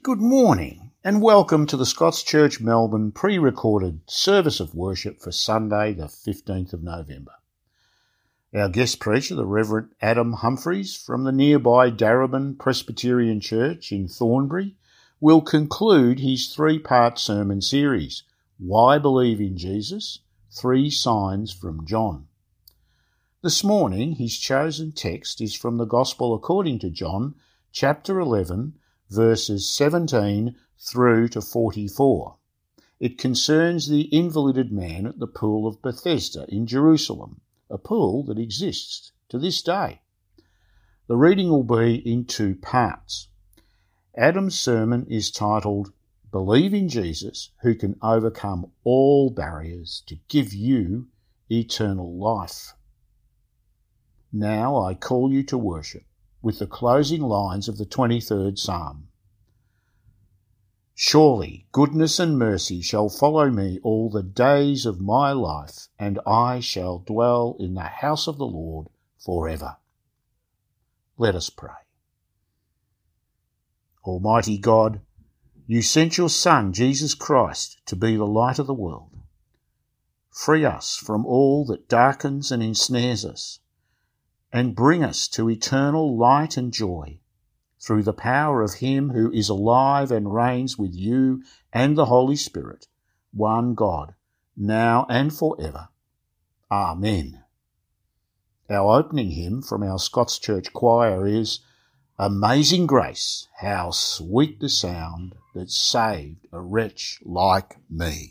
Good morning and welcome to the Scots Church Melbourne pre-recorded service of worship for Sunday the 15th of November. Our guest preacher, the Reverend Adam Humphreys from the nearby Darebin Presbyterian Church in Thornbury, will conclude his three-part sermon series, Why Believe in Jesus? 3 Signs from John. This morning his chosen text is from the Gospel according to John, chapter 11, verses 17 through to 44. It concerns the invalided man at the pool of Bethesda in Jerusalem, a pool that exists to this day. The reading will be in 2 parts. Adam's sermon is titled, Believe in Jesus, who can overcome all barriers to give you eternal life. Now I call you to worship, with the closing lines of the 23rd Psalm. Surely goodness and mercy shall follow me all the days of my life, and I shall dwell in the house of the Lord forever. Let us pray. Almighty God, you sent your Son, Jesus Christ, to be the light of the world. Free us from all that darkens and ensnares us, and bring us to eternal light and joy through the power of him who is alive and reigns with you and the Holy Spirit, one God, now and forever. Amen. Our opening hymn from our Scots Church Choir is Amazing Grace, how sweet the sound that saved a wretch like me.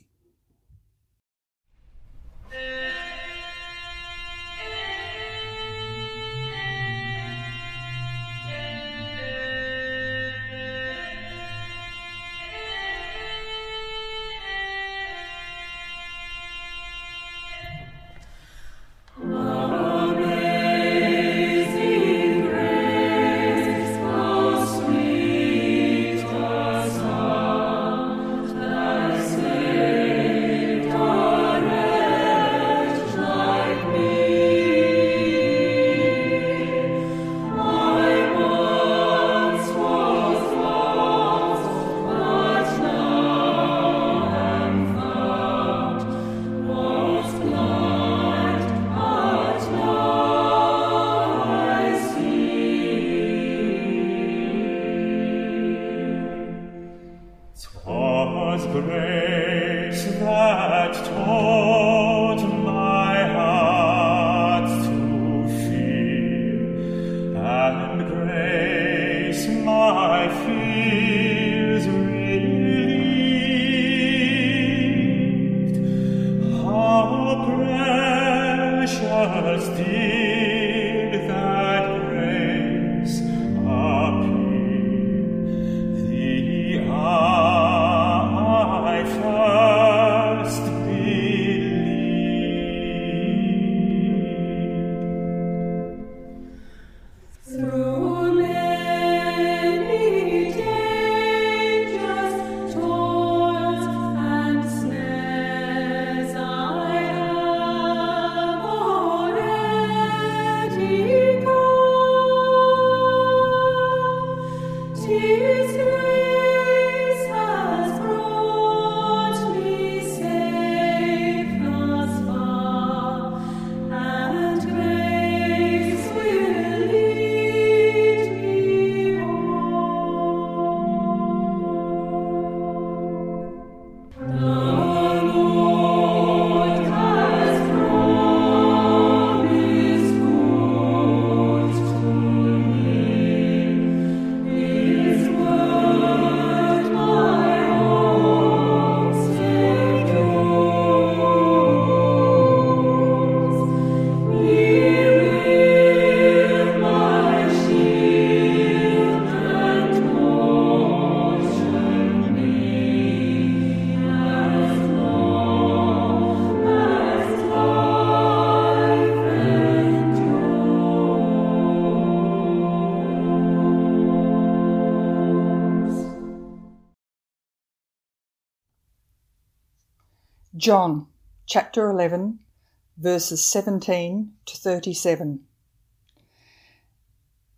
John, chapter 11, 17 to 37. Verses 17 to 37.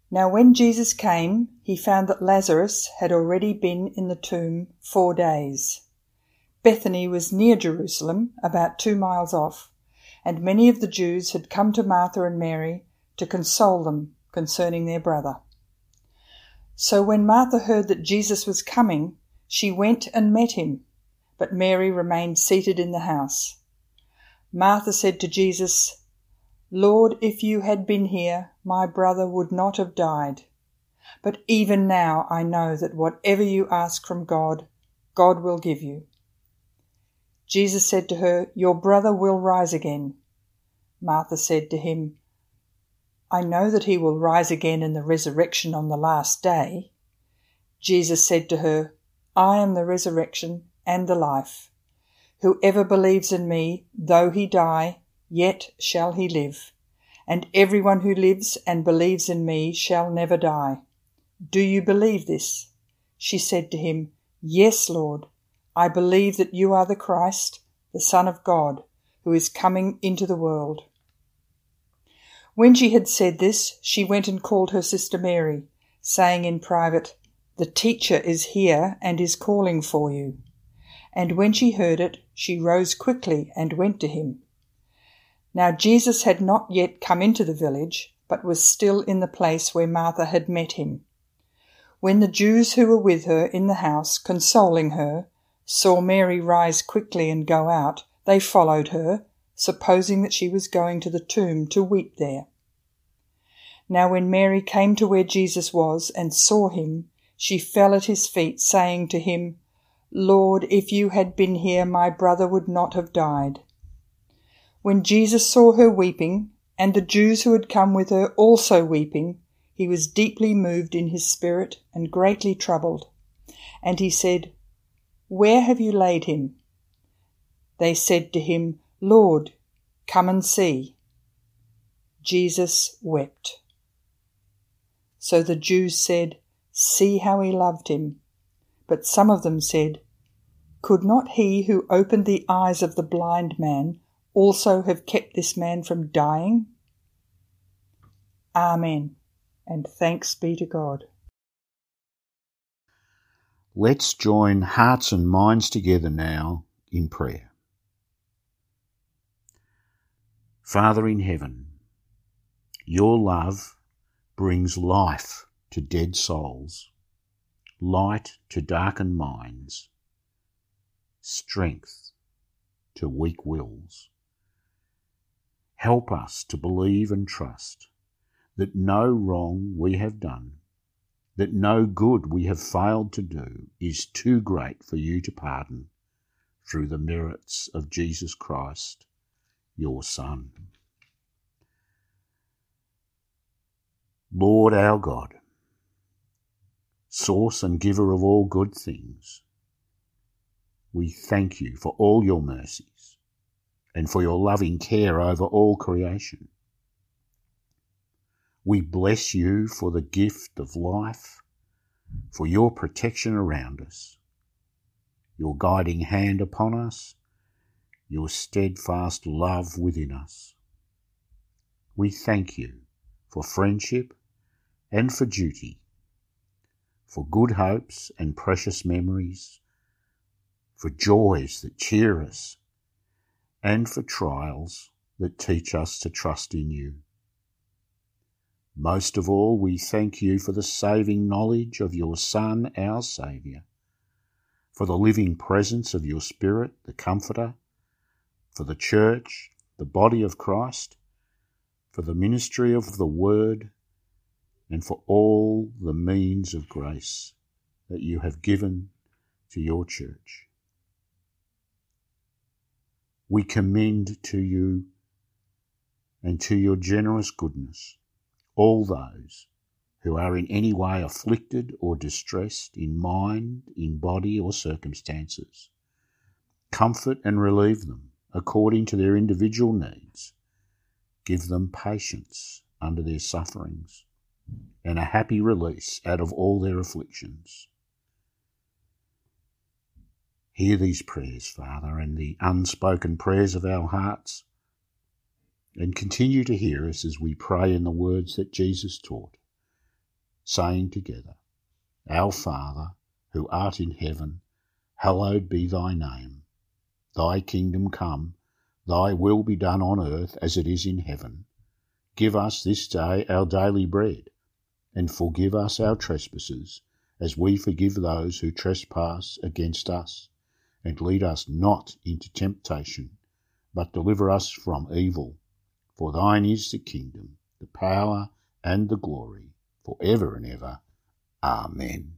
Now when Jesus came, he found that Lazarus had already been in the tomb 4 days. Bethany was near Jerusalem, about 2 miles off, and many of the Jews had come to Martha and Mary to console them concerning their brother. So when Martha heard that Jesus was coming, she went and met him, but Mary remained seated in the house. Martha said to Jesus, "Lord, if you had been here, my brother would not have died. But even now I know that whatever you ask from God, God will give you." Jesus said to her, "Your brother will rise again." Martha said to him, "I know that he will rise again in the resurrection on the last day." Jesus said to her, "I am the resurrection and the life. Whoever believes in me, though he die, yet shall he live. And everyone who lives and believes in me shall never die. Do you believe this?" She said to him, "Yes, Lord. I believe that you are the Christ, the Son of God, who is coming into the world." When she had said this, she went and called her sister Mary, saying in private, "The teacher is here and is calling for you." And when she heard it, she rose quickly and went to him. Now Jesus had not yet come into the village, but was still in the place where Martha had met him. When the Jews who were with her in the house, consoling her, saw Mary rise quickly and go out, they followed her, supposing that she was going to the tomb to weep there. Now when Mary came to where Jesus was and saw him, she fell at his feet, saying to him, "Lord, if you had been here, my brother would not have died." When Jesus saw her weeping, and the Jews who had come with her also weeping, he was deeply moved in his spirit and greatly troubled. And he said, "Where have you laid him?" They said to him, "Lord, come and see." Jesus wept. So the Jews said, "See how he loved him." But some of them said, "Could not he who opened the eyes of the blind man also have kept this man from dying?" Amen, and thanks be to God. Let's join hearts and minds together now in prayer. Father in heaven, your love brings life to dead souls, light to darkened minds, strength to weak wills. Help us to believe and trust that no wrong we have done, that no good we have failed to do is too great for you to pardon through the merits of Jesus Christ, your Son. Lord our God, source and giver of all good things, we thank you for all your mercies and for your loving care over all creation. We bless you for the gift of life, for your protection around us, your guiding hand upon us, your steadfast love within us. We thank you for friendship and for duty, for good hopes and precious memories, for joys that cheer us, and for trials that teach us to trust in you. Most of all, we thank you for the saving knowledge of your Son, our Saviour, for the living presence of your Spirit, the Comforter, for the Church, the body of Christ, for the ministry of the Word, and for all the means of grace that you have given to your Church. We commend to you and to your generous goodness all those who are in any way afflicted or distressed in mind, in body or circumstances. Comfort and relieve them according to their individual needs. Give them patience under their sufferings and a happy release out of all their afflictions. Hear these prayers, Father, and the unspoken prayers of our hearts, and continue to hear us as we pray in the words that Jesus taught. saying together, Our Father, who art in heaven, hallowed be thy name. Thy kingdom come, thy will be done on earth as it is in heaven. Give us this day our daily bread, and forgive us our trespasses, as we forgive those who trespass against us. And lead us not into temptation, but deliver us from evil. For thine is the kingdom, the power, and the glory, for ever and ever. Amen.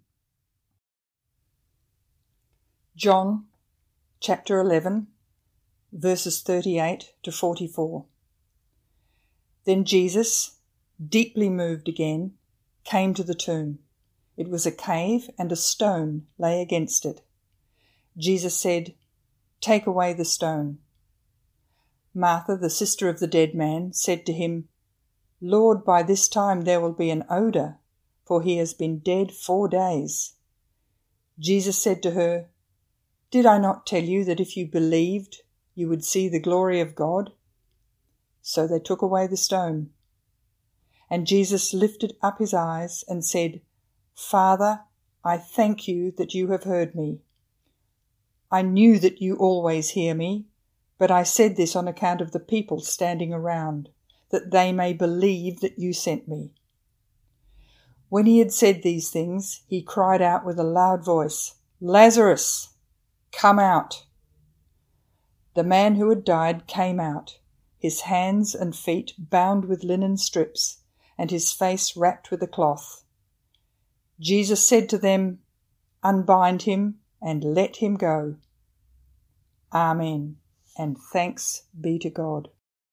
John chapter 11, verses 38 to 44. Then Jesus, deeply moved again, came to the tomb. It was a cave, and a stone lay against it. Jesus said, Take away the stone. Martha, the sister of the dead man, said to him, Lord, by this time there will be an odour, for he has been dead 4 days. Jesus said to her, Did I not tell you that if you believed, you would see the glory of God? So they took away the stone. And Jesus lifted up his eyes and said, Father, I thank you that you have heard me. I knew that you always hear me, but I said this on account of the people standing around, that they may believe that you sent me. When he had said these things, he cried out with a loud voice, Lazarus, come out. The man who had died came out, his hands and feet bound with linen strips, and his face wrapped with a cloth. Jesus said to them, Unbind him and let him go. Amen, and thanks be to God.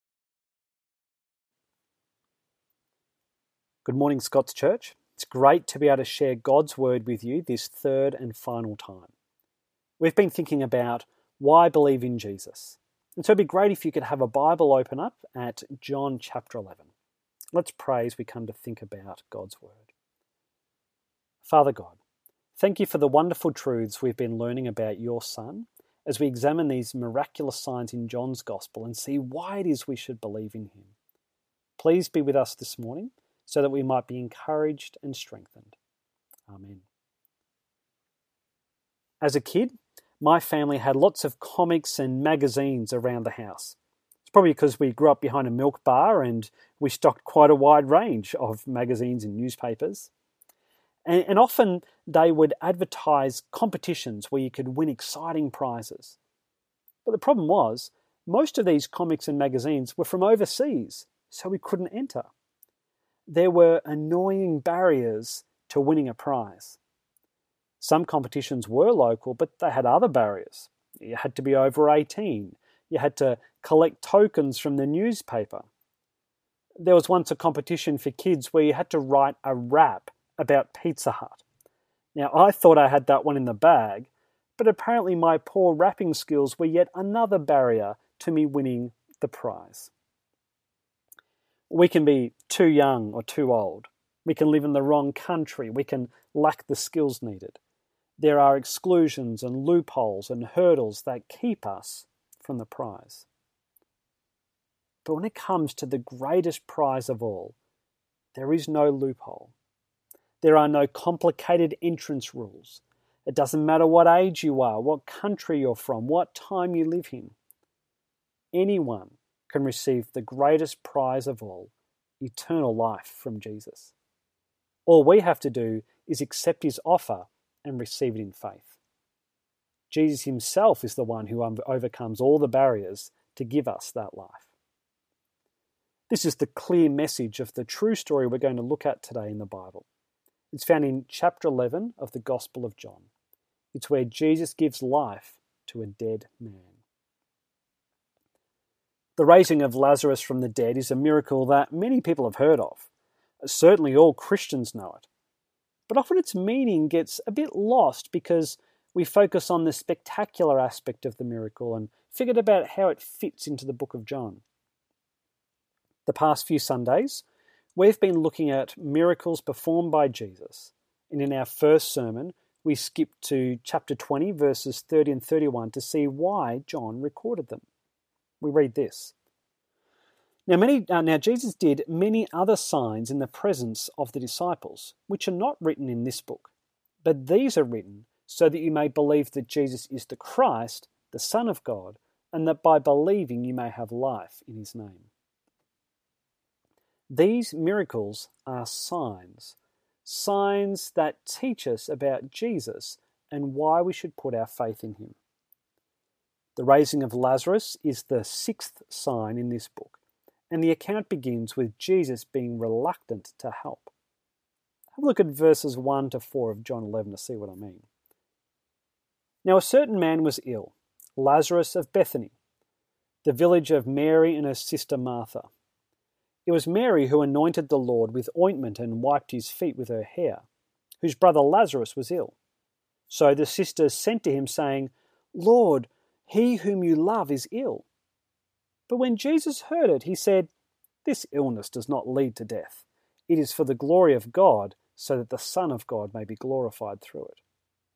Good morning, Scots Church. It's great to be able to share God's Word with you this third and final time. We've been thinking about why believe in Jesus. And so it'd be great if you could have a Bible open up at John chapter 11. Let's pray as we come to think about God's Word. Father God, thank you for the wonderful truths we've been learning about your Son as we examine these miraculous signs in John's Gospel and see why it is we should believe in him. Please be with us this morning so that we might be encouraged and strengthened. Amen. As a kid, my family had lots of comics and magazines around the house. It's probably because we grew up behind a milk bar and we stocked quite a wide range of magazines and newspapers. And often they would advertise competitions where you could win exciting prizes. But the problem was, most of these comics and magazines were from overseas, so we couldn't enter. There were annoying barriers to winning a prize. Some competitions were local, but they had other barriers. You had to be over 18. You had to collect tokens from the newspaper. There was once a competition for kids where you had to write a rap about Pizza Hut. Now, I thought I had that one in the bag, but apparently my poor rapping skills were yet another barrier to me winning the prize. We can be too young or too old. We can live in the wrong country. We can lack the skills needed. There are exclusions and loopholes and hurdles that keep us from the prize. But when it comes to the greatest prize of all, there is no loophole. There are no complicated entrance rules. It doesn't matter what age you are, what country you're from, what time you live in. Anyone can receive the greatest prize of all, eternal life from Jesus. All we have to do is accept his offer and receive it in faith. Jesus himself is the one who overcomes all the barriers to give us that life. This is the clear message of the true story we're going to look at today in the Bible. It's found in chapter 11 of the Gospel of John. It's where Jesus gives life to a dead man. The raising of Lazarus from the dead is a miracle that many people have heard of. Certainly all Christians know it. But often its meaning gets a bit lost because we focus on the spectacular aspect of the miracle and forget about how it fits into the book of John. The past few Sundays, we've been looking at miracles performed by Jesus. And in our first sermon, we skipped to chapter 20, verses 30 and 31 to see why John recorded them. We read this. Now Jesus did many other signs in the presence of the disciples, which are not written in this book. But these are written so that you may believe that Jesus is the Christ, the Son of God, and that by believing you may have life in his name. These miracles are signs that teach us about Jesus and why we should put our faith in him. The raising of Lazarus is the 6th sign in this book, and the account begins with Jesus being reluctant to help. Have a look at verses 1 to 4 of John 11 to see what I mean. Now a certain man was ill, Lazarus of Bethany, the village of Mary and her sister Martha. It was Mary who anointed the Lord with ointment and wiped his feet with her hair, whose brother Lazarus was ill. So the sisters sent to him, saying, Lord, he whom you love is ill. But when Jesus heard it, he said, This illness does not lead to death. It is for the glory of God, so that the Son of God may be glorified through it.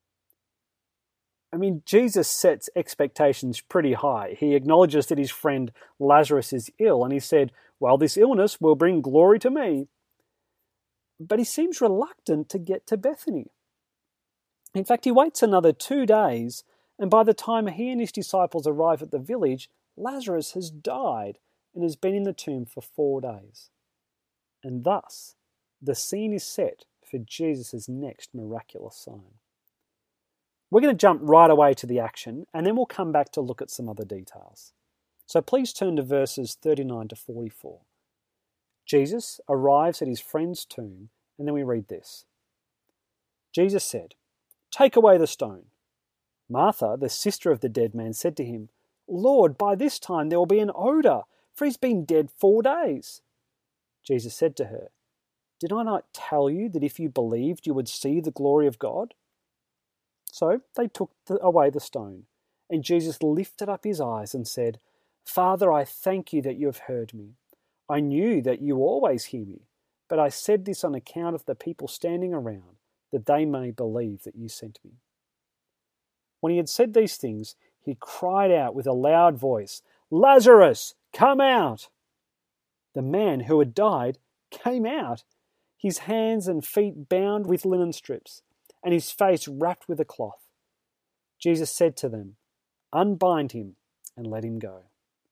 I mean, Jesus sets expectations pretty high. He acknowledges that his friend Lazarus is ill, and he said, well, this illness will bring glory to me. But he seems reluctant to get to Bethany. In fact, he waits another 2 days, and by the time he and his disciples arrive at the village, Lazarus has died and has been in the tomb for 4 days. And thus, the scene is set for Jesus' next miraculous sign. We're going to jump right away to the action, and then we'll come back to look at some other details. So please turn to verses 39 to 44. Jesus arrives at his friend's tomb, and then we read this. Jesus said, Take away the stone. Martha, the sister of the dead man, said to him, Lord, by this time there will be an odour, for he's been dead 4 days. Jesus said to her, Did I not tell you that if you believed you would see the glory of God? So they took away the stone, and Jesus lifted up his eyes and said, Father, I thank you that you have heard me. I knew that you always hear me, but I said this on account of the people standing around, that they may believe that you sent me. When he had said these things, he cried out with a loud voice, Lazarus, come out! The man who had died came out, his hands and feet bound with linen strips, and his face wrapped with a cloth. Jesus said to them, Unbind him and let him go.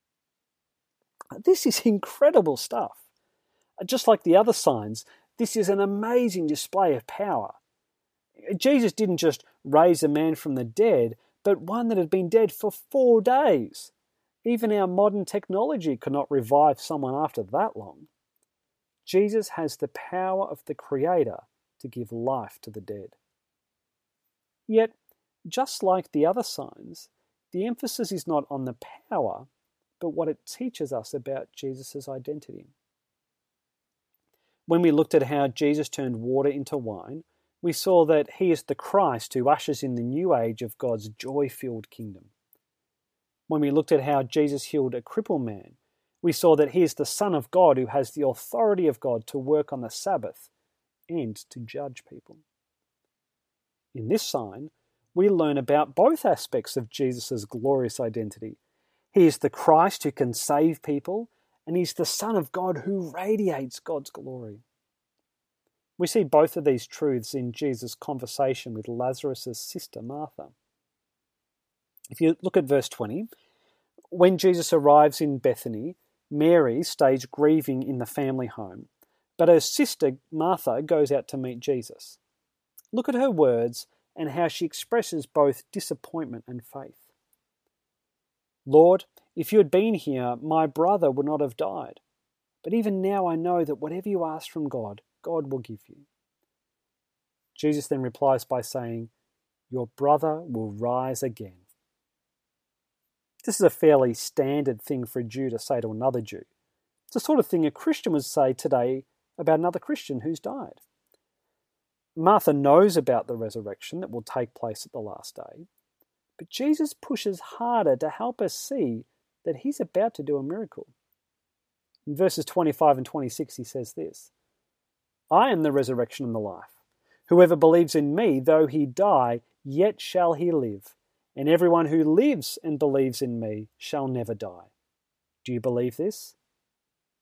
This is incredible stuff. Just like the other signs, this is an amazing display of power. Jesus didn't just raise a man from the dead, but one that had been dead for 4 days. Even our modern technology could not revive someone after that long. Jesus has the power of the Creator to give life to the dead. Yet, just like the other signs, the emphasis is not on the power, but what it teaches us about Jesus' identity. When we looked at how Jesus turned water into wine, we saw that he is the Christ who ushers in the new age of God's joy-filled kingdom. When we looked at how Jesus healed a crippled man, we saw that he is the Son of God who has the authority of God to work on the Sabbath and to judge people. In this sign, we learn about both aspects of Jesus' glorious identity. He is the Christ who can save people, and he's the Son of God who radiates God's glory. We see both of these truths in Jesus' conversation with Lazarus' sister Martha. If you look at verse 20, when Jesus arrives in Bethany, Mary stays grieving in the family home, but her sister Martha goes out to meet Jesus. Look at her words and how she expresses both disappointment and faith. Lord, if you had been here, my brother would not have died. But even now I know that whatever you ask from God, God will give you. Jesus then replies by saying, Your brother will rise again. This is a fairly standard thing for a Jew to say to another Jew. It's the sort of thing a Christian would say today about another Christian who's died. Martha knows about the resurrection that will take place at the last day, but Jesus pushes harder to help us see that he's about to do a miracle. In verses 25 and 26 he says this, I am the resurrection and the life. Whoever believes in me, though he die, yet shall he live. And everyone who lives and believes in me shall never die. Do you believe this?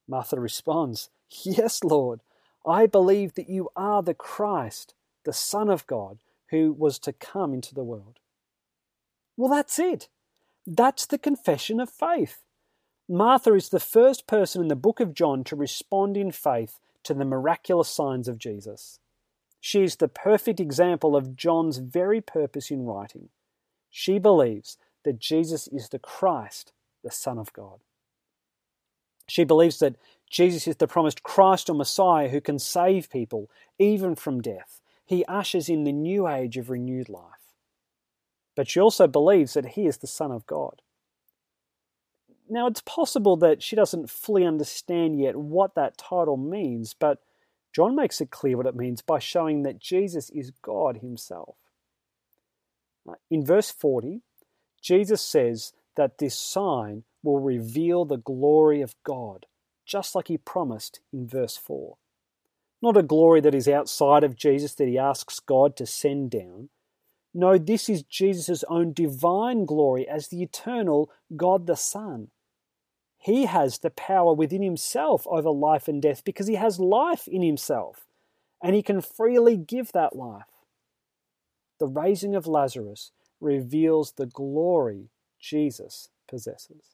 Martha responds, "Yes, Lord, I believe that you are the Christ, the Son of God, who was to come into the world." Well, that's it. That's the confession of faith. Martha is the first person in the book of John to respond in faith to the miraculous signs of Jesus. She is the perfect example of John's very purpose in writing. She believes that Jesus is the Christ, the Son of God. She believes that Jesus is the promised Christ or Messiah who can save people, even from death. He ushers in the new age of renewed life. But she also believes that he is the Son of God. Now, it's possible that she doesn't fully understand yet what that title means, but John makes it clear what it means by showing that Jesus is God himself. In verse 40, Jesus says that this sign will reveal the glory of God, just like he promised in verse 4. Not a glory that is outside of Jesus that he asks God to send down. No, this is Jesus' own divine glory as the eternal God the Son. He has the power within himself over life and death because he has life in himself, and he can freely give that life. The raising of Lazarus reveals the glory Jesus possesses.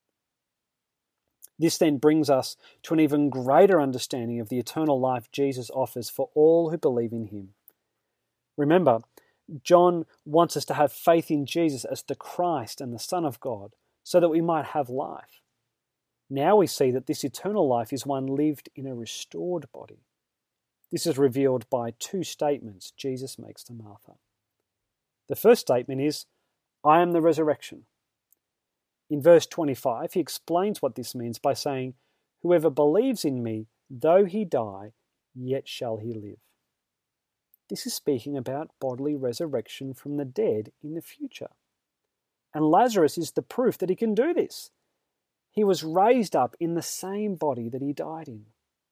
This then brings us to an even greater understanding of the eternal life Jesus offers for all who believe in him. Remember, John wants us to have faith in Jesus as the Christ and the Son of God so that we might have life. Now we see that this eternal life is one lived in a restored body. This is revealed by two statements Jesus makes to Martha. The first statement is, "I am the resurrection." In verse 25, he explains what this means by saying, "Whoever believes in me, though he die, yet shall he live." This is speaking about bodily resurrection from the dead in the future. And Lazarus is the proof that he can do this. He was raised up in the same body that he died in.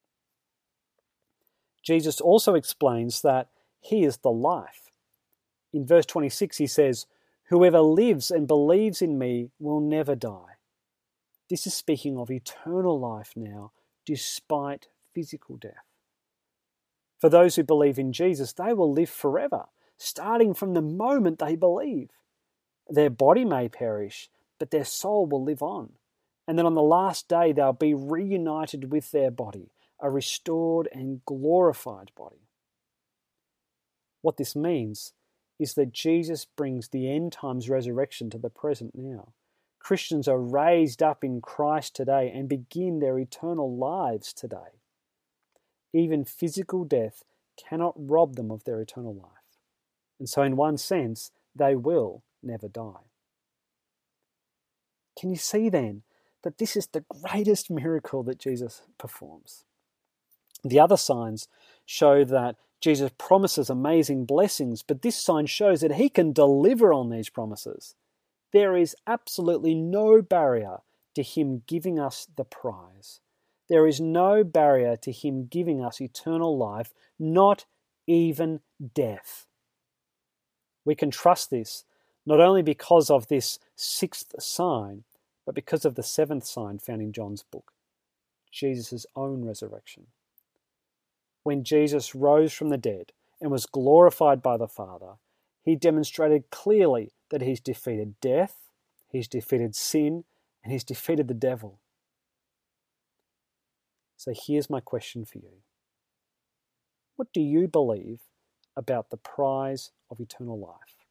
Jesus also explains that he is the life. In verse 26 he says, "Whoever lives and believes in me will never die." This is speaking of eternal life now, despite physical death. For those who believe in Jesus, they will live forever, starting from the moment they believe. Their body may perish, but their soul will live on. And then on the last day, they'll be reunited with their body, a restored and glorified body. What this means is that Jesus brings the end times resurrection to the present now. Christians are raised up in Christ today and begin their eternal lives today. Even physical death cannot rob them of their eternal life. And so in one sense, they will never die. Can you see then that this is the greatest miracle that Jesus performs? The other signs show that Jesus promises amazing blessings, but this sign shows that he can deliver on these promises. There is absolutely no barrier to him giving us the prize. There is no barrier to him giving us eternal life, not even death. We can trust this not only because of this sixth sign, but because of the seventh sign found in John's book, Jesus' own resurrection. When Jesus rose from the dead and was glorified by the Father, he demonstrated clearly that he's defeated death, he's defeated sin, and he's defeated the devil. So here's my question for you. What do you believe about the prize of eternal life?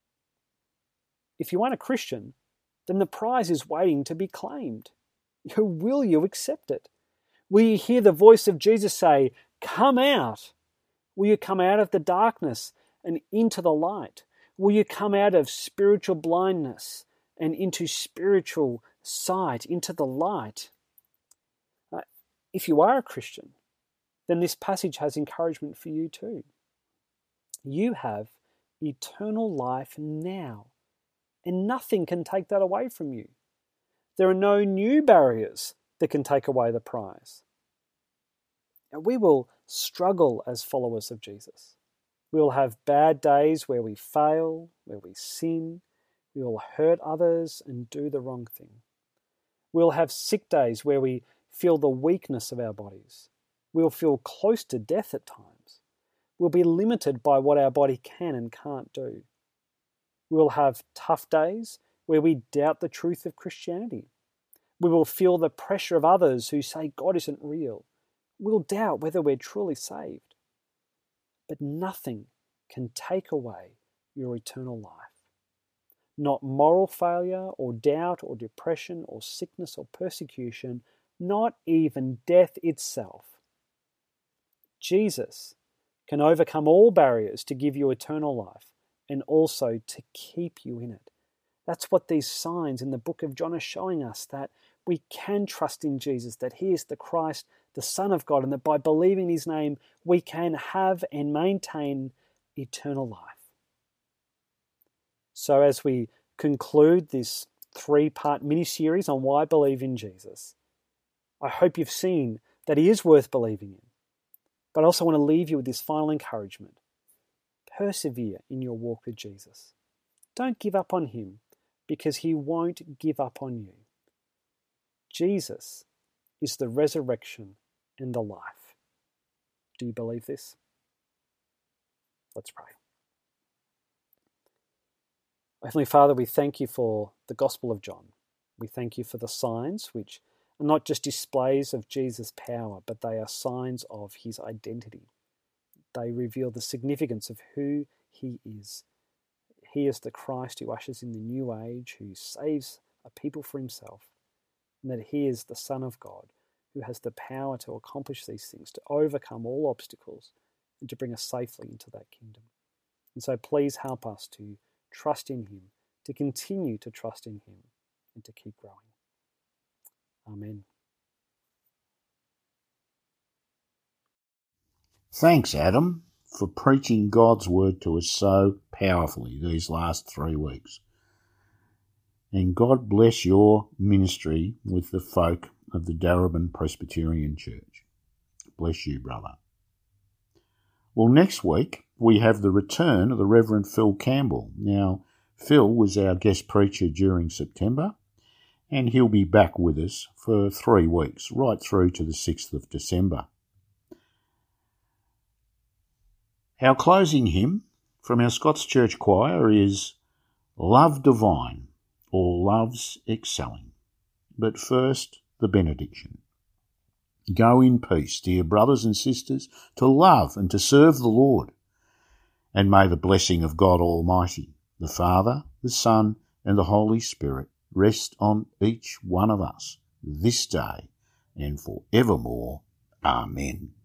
If you aren't a Christian, then the prize is waiting to be claimed. Will you accept it? Will you hear the voice of Jesus say, "Come out"? Will you come out of the darkness and into the light? Will you come out of spiritual blindness and into spiritual sight, into the light? If you are a Christian, then this passage has encouragement for you too. You have eternal life now, and nothing can take that away from you. There are no new barriers that can take away the prize. And we will struggle as followers of Jesus. We will have bad days where we fail, where we sin. We will hurt others and do the wrong thing. We'll have sick days where we feel the weakness of our bodies. We'll feel close to death at times. We'll be limited by what our body can and can't do. We'll have tough days where we doubt the truth of Christianity. We will feel the pressure of others who say God isn't real. We'll doubt whether we're truly saved. But nothing can take away your eternal life. Not moral failure or doubt or depression or sickness or persecution, not even death itself. Jesus can overcome all barriers to give you eternal life and also to keep you in it. That's what these signs in the book of John are showing us, that we can trust in Jesus, that he is the Christ, the Son of God, and that by believing his name, we can have and maintain eternal life. So as we conclude this 3-part mini-series on why believe in Jesus, I hope you've seen that he is worth believing in. But I also want to leave you with this final encouragement. Persevere in your walk with Jesus. Don't give up on him, because he won't give up on you. Jesus is the resurrection and the life. Do you believe this? Let's pray. Heavenly Father, we thank you for the Gospel of John. We thank you for the signs, which are not just displays of Jesus' power, but they are signs of his identity. They reveal the significance of who he is. He is the Christ who ushers in the new age, who saves a people for himself, and that he is the Son of God, who has the power to accomplish these things, to overcome all obstacles, and to bring us safely into that kingdom. And so please help us to trust in him, to continue to trust in him, and to keep growing. Amen. Thanks, Adam, for preaching God's word to us so powerfully these last 3 weeks. And God bless your ministry with the folk of the Darebin Presbyterian Church. Bless you, brother. Well, next week we have the return of the Reverend Phil Campbell. Now, Phil was our guest preacher during September, and he'll be back with us for 3 weeks, right through to the 6th of December. Our closing hymn from our Scots Church Choir is Love Divine, or Love's Excelling. But first, the benediction. Go in peace, dear brothers and sisters, to love and to serve the Lord. And may the blessing of God Almighty, the Father, the Son, and the Holy Spirit rest on each one of us this day and forevermore. Amen.